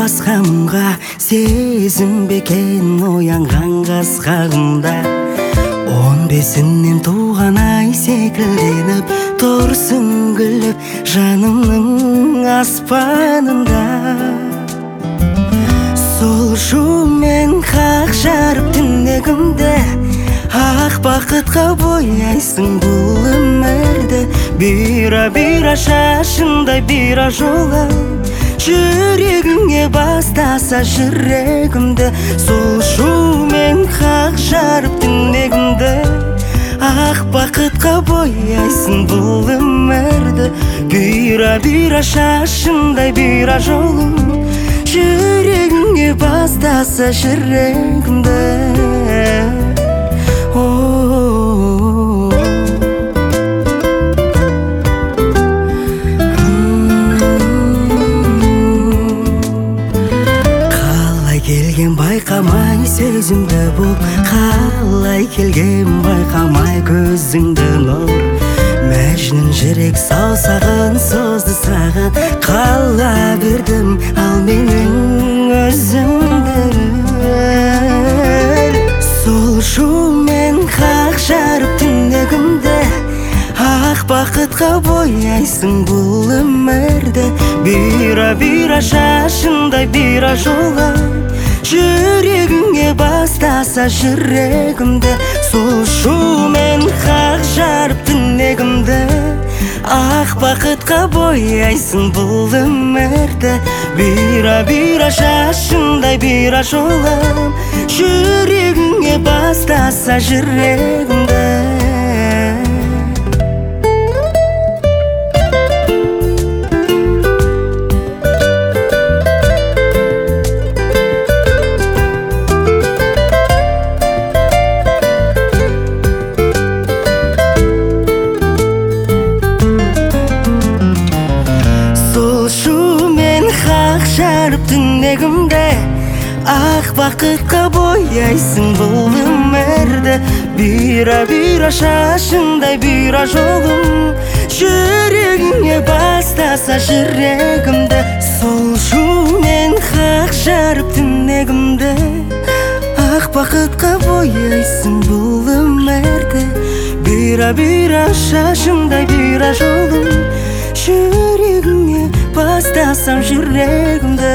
басқамға сезім бекен оянған қасқағымда 15-нен туған ай секілденіп тұрсың күліп жанымның аспанында. Сол шумен қақ жарып түнегімді ақ бақытқа бояйсың бұл өмірді. Бұйра шашындай бұйра жолы жүрегіңе бастаса жүрегімді. Сол шумен қақ жарып түнегімді ақ бақытқа бояйсың бұл өмірді. Бұйра шашындай бұйра жолы жүрегіңе бастаса жүрегімді. Қалай келген байқамай сөзімді бұл, қалай келген байқамай көзіңді нұр. Мәжнүн жүрек саусағын созды саған, қала бердім ал менің өзімді. Сол шумен қақ жарып түнегімді ақ бақытқа бояйсың бұл өмірді. Бұйра шашындай бұйра жолы жүрегіңе бастаса жүрегімді. Сол шумен қақ жарып түнегімді ақ бақытқа бояйсың бұл өмірді. Бұйра шашындай бұйра жолы жүрегіңе бастаса жүрегімді. Жарып түнегімді ақ бақытқа бояйсың бұл өмірді. Бұйра шашындай бұйра жолым жүрегіңе бастаса жүрегімді. Сол шумен қақ жарып түнегімді ақ бақытқа бояйсың бұл өмірді. Бұйра шашындай бұйра жолым жүрегіңе бастасам жүрегімді.